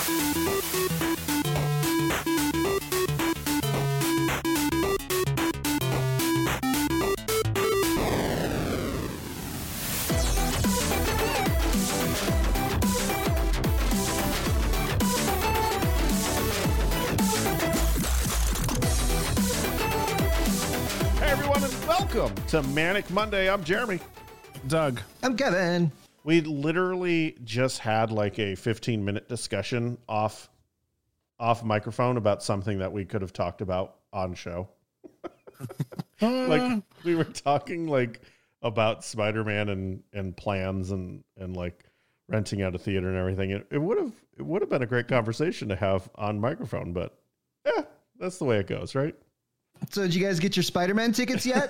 Welcome to Manic Monday. I'm Jeremy. Doug. I'm Kevin. We literally just had like a 15-minute discussion off microphone about something that we could have talked about on show. Like we were talking like about Spider-Man and plans and like renting out a theater and everything. It would have been a great conversation to have on microphone, but yeah, that's the way it goes, right? So did you guys get your Spider-Man tickets yet?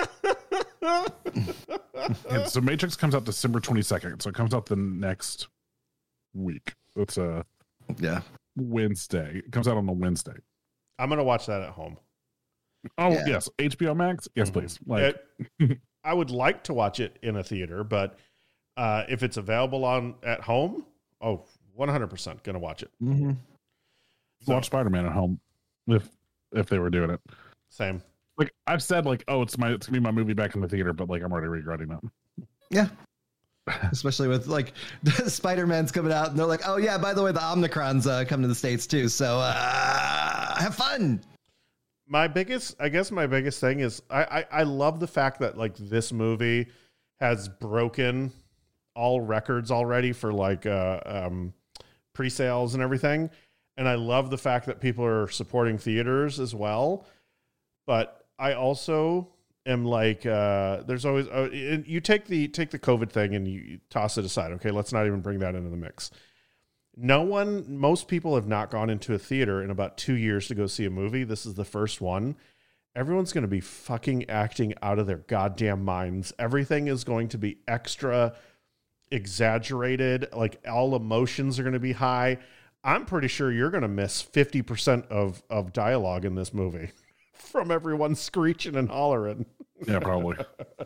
So Matrix comes out December 22nd. So it comes out the next week. It's a Wednesday. It comes out on a Wednesday. I'm going to watch that at home. Oh, yeah. Yes. HBO Max? Yes, please. Like, I would like to watch it in a theater, but if it's available at home, 100% going to watch it. Mm-hmm. Watch Spider-Man at home if they were doing it. Same. Like I've said, like, it's gonna be my movie back in the theater, but like I'm already regretting that. Yeah. Especially with like Spider-Man's coming out and they're like, oh yeah, by the way, the Omicron's coming to the States too. So have fun. My biggest thing is I love the fact that like this movie has broken all records already for like pre-sales and everything. And I love the fact that people are supporting theaters as well. But I also am like, there's always, you take the COVID thing and you toss it aside. Okay, let's not even bring that into the mix. Most people have not gone into a theater in about 2 years to go see a movie. This is the first one. Everyone's going to be fucking acting out of their goddamn minds. Everything is going to be extra exaggerated. Like all emotions are going to be high. I'm pretty sure you're going to miss 50% of dialogue in this movie. From everyone screeching and hollering. Yeah, probably.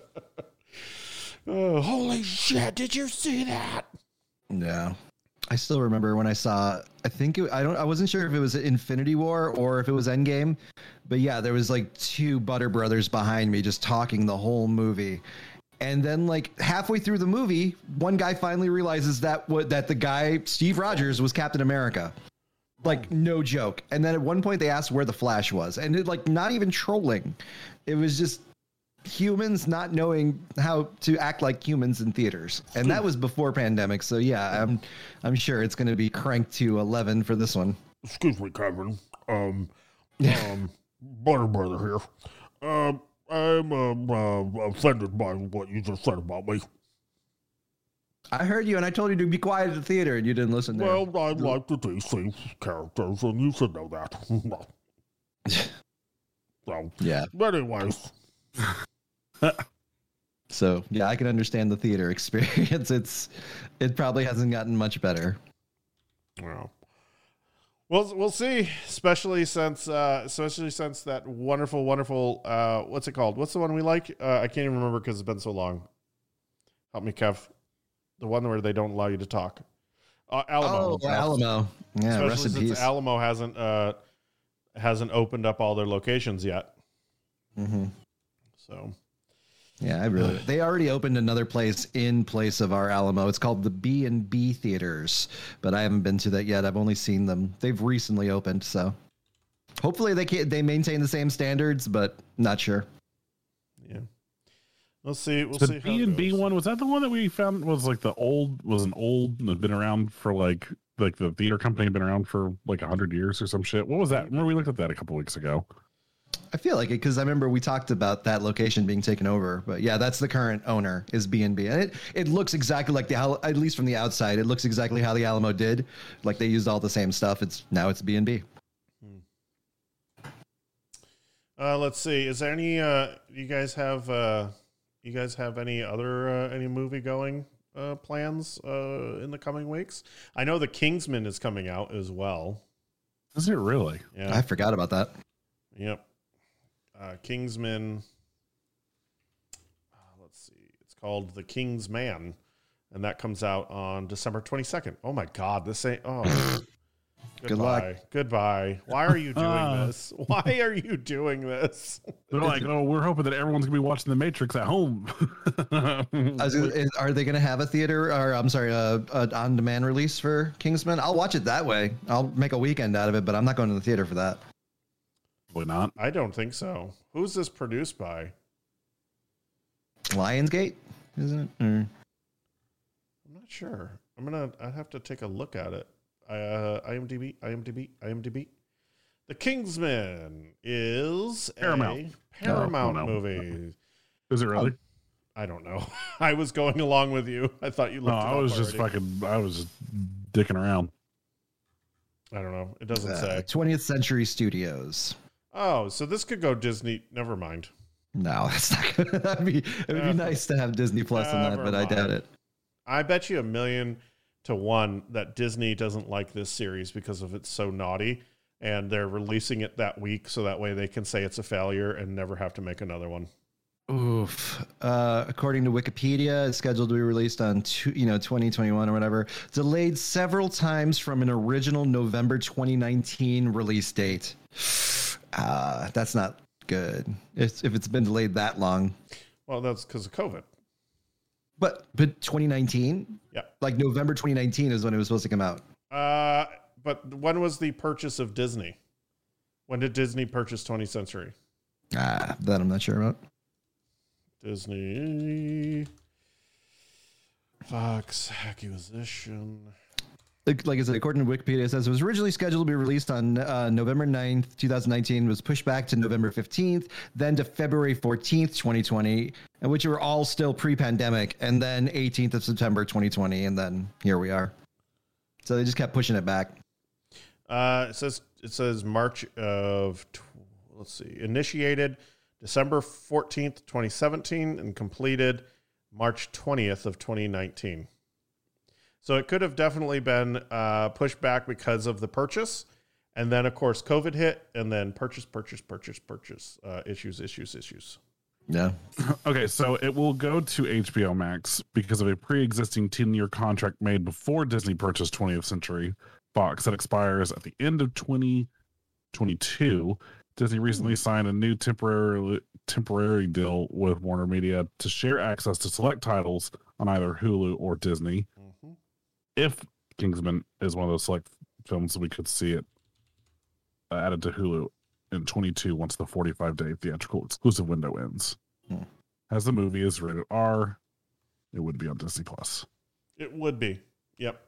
Oh, holy shit, did you see that? Yeah. I still remember when I saw, I wasn't sure if it was Infinity War or if it was Endgame, but yeah, there was like two Butter Brothers behind me just talking the whole movie. And then like halfway through the movie, one guy finally realizes that the guy, Steve Rogers, was Captain America. Like, no joke. And then at one point they asked where the Flash was. And it, like, not even trolling. It was just humans not knowing how to act like humans in theaters. And that was before pandemic. So, yeah, I'm sure it's going to be cranked to 11 for this one. Excuse me, Kevin. Butter Brother here. I'm offended by what you just said about me. I heard you, and I told you to be quiet at the theater, and you didn't listen there. Well, I like the DC characters, and you should know that. So, yeah. But anyways. So, yeah, I can understand the theater experience. It probably hasn't gotten much better. Well, we'll see, especially since that wonderful, what's it called? What's the one we like? I can't even remember because it's been so long. Help me, Kev. The one where they don't allow you to talk. Alamo. Oh, Alamo. Yeah, especially rest in since peace. Alamo hasn't opened up all their locations yet. Mm-hmm. So, yeah, they already opened another place in place of our Alamo. It's called the B&B Theaters, but I haven't been to that yet. I've only seen them. They've recently opened, so hopefully they maintain the same standards, but not sure. Yeah. We'll see. The B&B one, was that the one that we found was like had been around for like the theater company had been around for like 100 years or some shit? What was that? Remember we looked at that a couple weeks ago. I feel like it because I remember we talked about that location being taken over, but yeah, that's the current owner is B&B, and it looks exactly like at least from the outside, it looks exactly how the Alamo did. Like they used all the same stuff. It's B&B. Let's see. Is there any? You guys have any other any movie going plans in the coming weeks? I know The Kingsman is coming out as well. Is it really? Yeah, I forgot about that. Yep. Kingsman. Let's see. It's called The King's Man, and that comes out on December 22nd. Oh my God, this ain't. Oh, Good luck. Goodbye. Why are you doing this? Why are you doing this? They're like, oh, we're hoping that everyone's gonna be watching The Matrix at home. Are they going to have a theater, or I'm sorry, a on-demand release for Kingsman? I'll watch it that way. I'll make a weekend out of it, but I'm not going to the theater for that. Probably not. I don't think so. Who's this produced by? Lionsgate, isn't it? I'm not sure. I'd have to take a look at it. IMDb. The Kingsman is Paramount. a Paramount no. movie. Is it really? I don't know. I was going along with you. I thought you looked No, it I up was just already. I was just dicking around. I don't know. It doesn't say. 20th Century Studios. Oh, so this could go Disney. Never mind. No, that's not good. It would be nice to have Disney Plus on that, Never but I doubt mind. it. I bet you $1,000,000 to 1 that Disney doesn't like this series because of it's so naughty, and they're releasing it that week so that way they can say it's a failure and never have to make another one. Oof. According to Wikipedia, it's scheduled to be released on 2021 or whatever. Delayed several times from an original November 2019 release date. That's not good. If it's been delayed that long. Well, that's because of COVID. But 2019? Yeah. Like November 2019 is when it was supposed to come out. But when was the purchase of Disney? When did Disney purchase 20th Century? That I'm not sure about. Disney Fox acquisition. Like I said, according to Wikipedia, it says it was originally scheduled to be released on November 9th, 2019, was pushed back to November 15th, then to February 14th, 2020, and which were all still pre-pandemic, and then 18th of September, 2020, and then here we are. So they just kept pushing it back. It says March of, initiated December 14th, 2017, and completed March 20th of 2019. So it could have definitely been pushed back because of the purchase. And then, of course, COVID hit, and then purchase, issues. Yeah. Okay, so it will go to HBO Max because of a pre-existing 10-year contract made before Disney purchased 20th Century Fox that expires at the end of 2022. Disney recently signed a new temporary deal with Warner Media to share access to select titles on either Hulu or Disney. Mm-hmm. If Kingsman is one of those select films, we could see it added to Hulu in 22 once the 45-day theatrical exclusive window ends. As the movie is rated R, it would be on Disney Plus. It would be. Yep.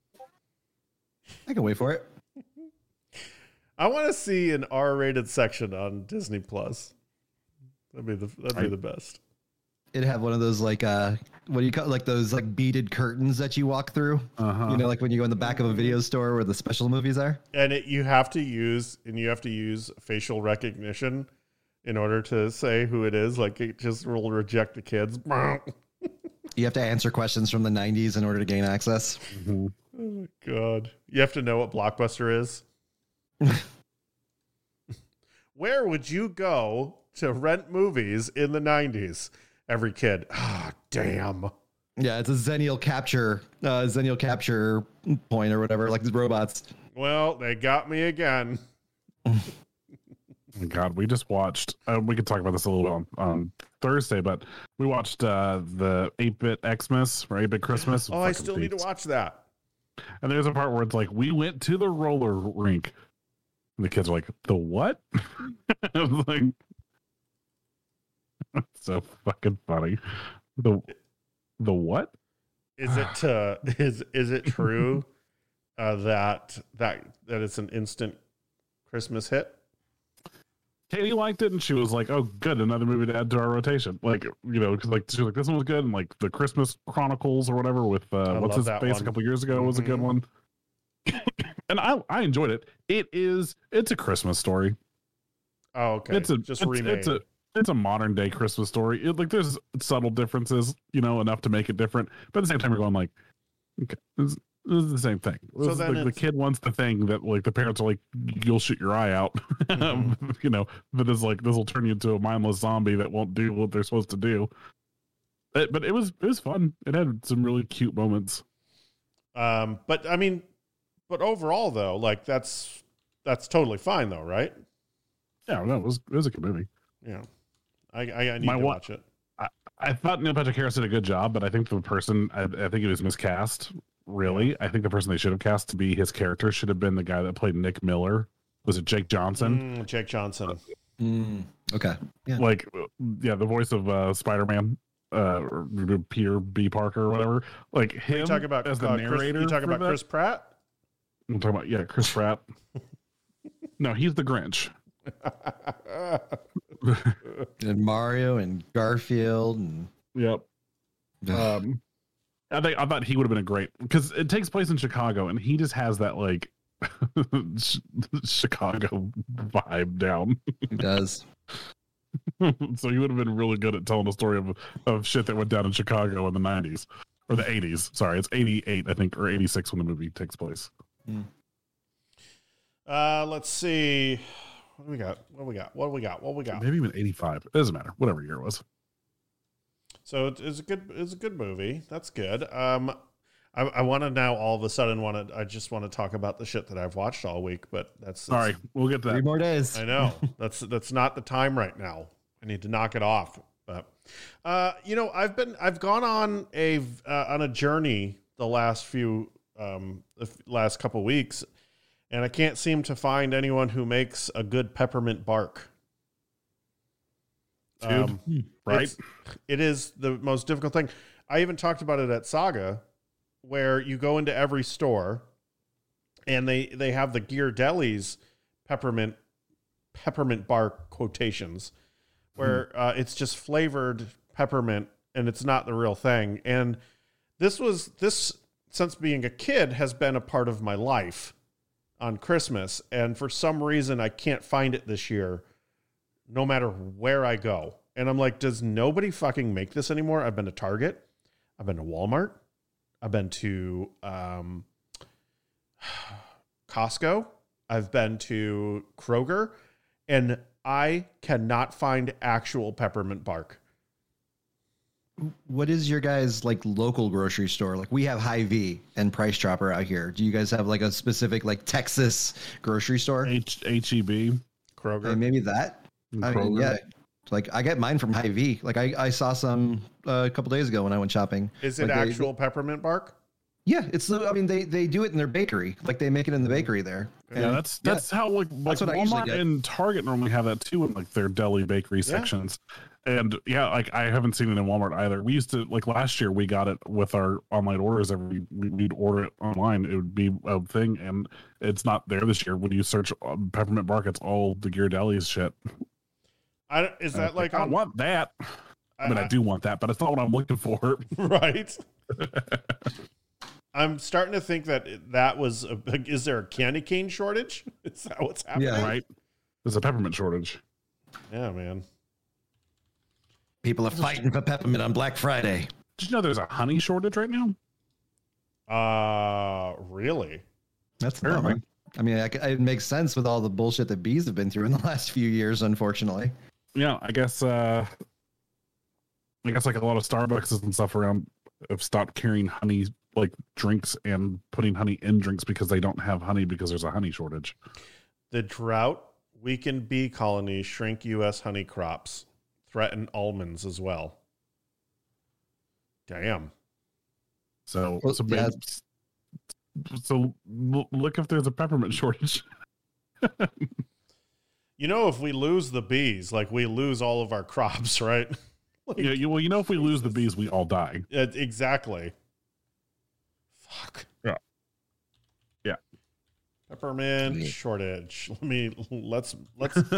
I can wait for it. I want to see an R-rated section on Disney Plus. That'd be the best. It'd have one of those what do you call it? Like those like beaded curtains that you walk through. Uh-huh. Like when you go in the back of a video store where the special movies are. And you have to use facial recognition in order to say who it is. Like it just will reject the kids. You have to answer questions from the 90s in order to gain access. Mm-hmm. Oh my God. You have to know what Blockbuster is. Where would you go to rent movies in the 90s? Every kid. Ah, damn. Yeah, it's a Zennial capture point or whatever, like the robots. Well, they got me again. God, we just watched. We could talk about this a little bit on Thursday, but we watched the 8-Bit Xmas or 8-Bit Christmas. Oh, I still need to watch that. And there's a part where it's like, we went to the roller rink. And the kids are like, the what? I was like, so fucking funny. The what? Is it true that it's an instant Christmas hit? Katie liked it, and she was like, "Oh, good, another movie to add to our rotation." Like, because like she was like, "This one was good," and like the Christmas Chronicles or whatever with what's his face one. a couple years ago was a good one. And I enjoyed it. It's a Christmas story. Oh, okay. It's remade. It's a modern day Christmas story. There's subtle differences, enough to make it different. But at the same time, you're going like, okay, this is the same thing. So then the kid wants the thing that like the parents are like, you'll shoot your eye out, Mm-hmm. But it's like this will turn you into a mindless zombie that won't do what they're supposed to do. But it was fun. It had some really cute moments. But I mean, But overall, though, like that's totally fine, though, right? Yeah, no, it was a good movie. Yeah, I need to watch it. I thought Neil Patrick Harris did a good job, but I think the person, I think he was miscast. Really, I think the person they should have cast to be his character should have been the guy that played Nick Miller. Was it Jake Johnson? Jake Johnson. Okay. Yeah. Like, the voice of Spider-Man, or Peter B. Parker or whatever. Like him You talk about as the narrator. You talking about Chris Pratt? I'm talking about Chris Pratt. No, he's the Grinch. And Mario and Garfield and Yep. I thought he would have been a great, because it takes place in Chicago and he just has that like Chicago vibe down. he does. So he would have been really good at telling a story of shit that went down in Chicago in the 90s or the 80s. Sorry, it's 88, I think, or 86 when the movie takes place. Let's see. What do we got? Maybe even 85. It doesn't matter. Whatever year it was. So it's a good movie. That's good. I want to now all of a sudden I just want to talk about the shit that I've watched all week, but that's Sorry, we'll get to that. 3 more days. I know that's not the time right now. I need to knock it off. But I've gone on a journey the last couple weeks, and I can't seem to find anyone who makes a good peppermint bark. Right? It is the most difficult thing. I even talked about it at Saga, where you go into every store and they have the Ghirardelli's peppermint bark quotations, where it's just flavored peppermint and it's not the real thing. And this since being a kid has been a part of my life on Christmas. And for some reason, I can't find it this year, no matter where I go. And I'm like, does nobody fucking make this anymore? I've been to Target. I've been to Walmart. I've been to Costco. I've been to Kroger. And I cannot find actual peppermint bark. What is your guys' like local grocery store? Like we have Hy-Vee and Price Chopper out here. Do you guys have like a specific like Texas grocery store? HEB. Kroger. Maybe that. I mean, yeah. Like I get mine from Hy-Vee. Like I saw some a couple days ago when I went shopping. Is it like actual peppermint bark? Yeah, they do it in their bakery. Like they make it in the bakery there. Yeah, And that's how like that's what I usually Walmart get. and Target normally have that too in like their deli bakery sections. And like I haven't seen it in Walmart either. We used to, like last year we got it with our online orders. We'd order it online. It would be a thing, and it's not there this year. When you search peppermint bark, it's all the Ghirardelli's shit. Is that like I want that? I do want that, but it's not what I'm looking for. Right. I'm starting to think that was is there a candy cane shortage? Is that what's happening? Yeah. Right. There's a peppermint shortage. Yeah, man. People are fighting for peppermint on Black Friday. Did you know there's a honey shortage right now? Really? That's the bummer. I mean, it makes sense with all the bullshit that bees have been through in the last few years, unfortunately. Yeah, I guess like a lot of Starbucks and stuff around have stopped carrying honey like drinks and putting honey in drinks because they don't have honey because there's a honey shortage. The drought weakened bee colonies, shrink U.S. honey crops, threaten almonds as well. Damn. So look if there's a peppermint shortage. If we lose the bees, like we lose all of our crops, right? If we lose the bees, we all die. Exactly. Fuck. Yeah. Peppermint shortage. Let's look this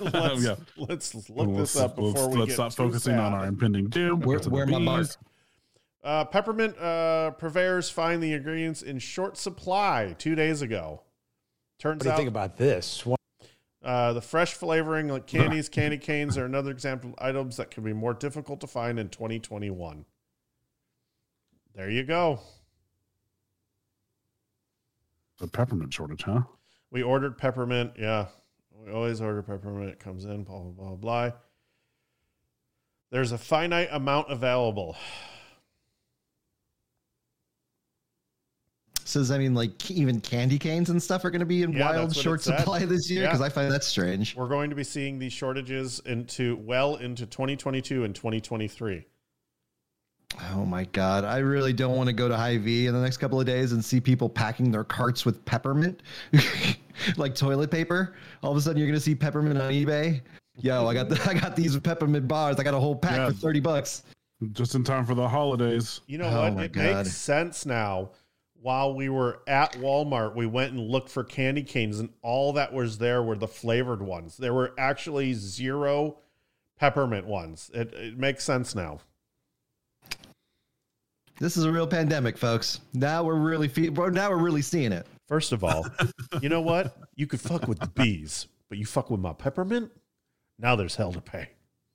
up before we let's stop focusing on our impending doom. Where my bars? Peppermint purveyors find the ingredients in short supply 2 days ago. Turns What do you out think about this? the fresh flavoring like candies, candy canes are another example of items that can be more difficult to find in 2021. There you go. A peppermint shortage, huh? We ordered peppermint. Yeah. We always order peppermint. It comes in, blah, blah, blah, blah. There's a finite amount available. boxes. I mean, like even candy canes and stuff are going to be in Yeah, wild that's what short it said. supply this year, Yeah. because I find that strange. We're going to be seeing these shortages into 2022 and 2023. Oh my God. I really don't want to go to Hy-Vee in the next couple of days and see people packing their carts with peppermint, like toilet paper. All of a sudden you're going to see peppermint on eBay. Yo, I got these peppermint bars. I got a whole pack for $30. Just in time for the holidays. You know Oh what? my It God. makes sense now. While we were at Walmart, we went and looked for candy canes, and all that was there were the flavored ones. There were actually 0 peppermint ones. It makes sense now. This is a real pandemic, folks. Now we're really seeing it. First of all, you know what? You could fuck with the bees, but you fuck with my peppermint? Now there's hell to pay.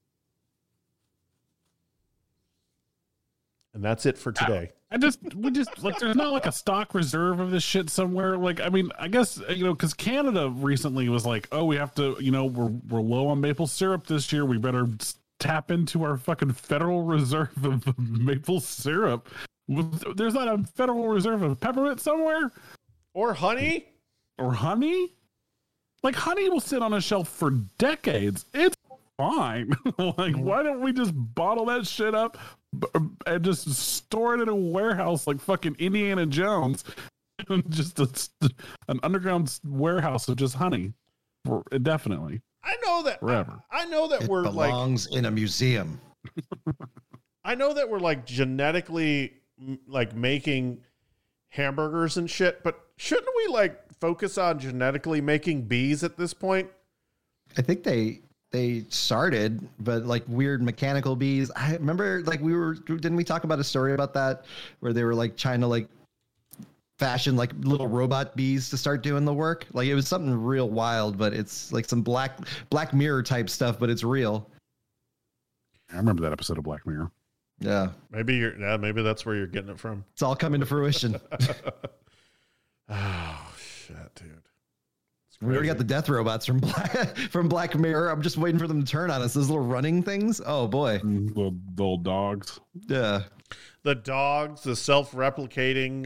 And that's it for today. We just like, there's not like a stock reserve of this shit somewhere. Like, I mean, I guess, because Canada recently was like, oh, we have to, we're low on maple syrup this year. We better tap into our fucking Federal Reserve of maple syrup. There's not a Federal Reserve of peppermint somewhere? Or honey? Or honey? Like, honey will sit on a shelf for decades. It's fine. Like, why don't we just bottle that shit up and just store it in a warehouse like fucking Indiana Jones? Just an underground warehouse of just honey for indefinitely. I know that. Forever. I know that It we're belongs in a museum. I know that we're like genetically like making hamburgers and shit, but shouldn't we like focus on genetically making bees at this point? I think they started, but like weird mechanical bees. I remember like didn't we talk about a story about that where they were like trying to like fashion like little robot bees to start doing the work? Like it was something real wild, but it's like some Black Mirror type stuff, but it's real. I remember that episode of Black Mirror. Yeah. Maybe maybe that's where you're getting it from. It's all coming to fruition. Oh shit, dude. We already got the death robots from Black Mirror. I'm just waiting for them to turn on us. Those little running things. Oh boy. The little dogs. Yeah. The dogs, the self-replicating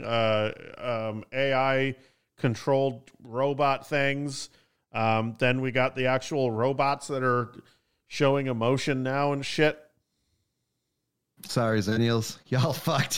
AI controlled robot things. Then we got the actual robots that are showing emotion now and shit. Sorry, Zennials. Y'all fucked.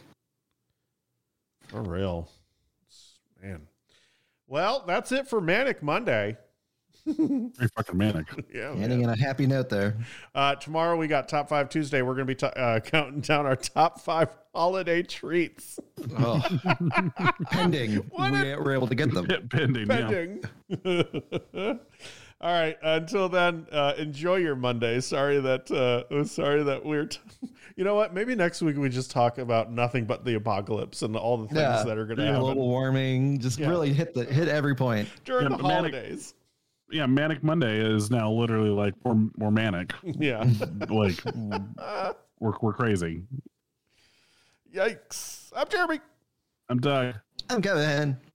For real. Man. Well, that's it for Manic Monday. Very fucking manic. Yeah. Ending in a happy note there. Tomorrow we got Top 5 Tuesday. We're going to be counting down our top 5 holiday treats. Oh. Pending. We're able to get them. Pending. Yeah. Pending. All right. Until then, enjoy your Monday. Sorry that we're. You know what? Maybe next week we just talk about nothing but the apocalypse and all the things that are going to happen. Global warming. Just really hit every point during the Manic- holidays. Yeah, Manic Monday is now literally like more manic. Yeah. Like we're crazy. Yikes. I'm Jeremy. I'm Doug. I'm Kevin.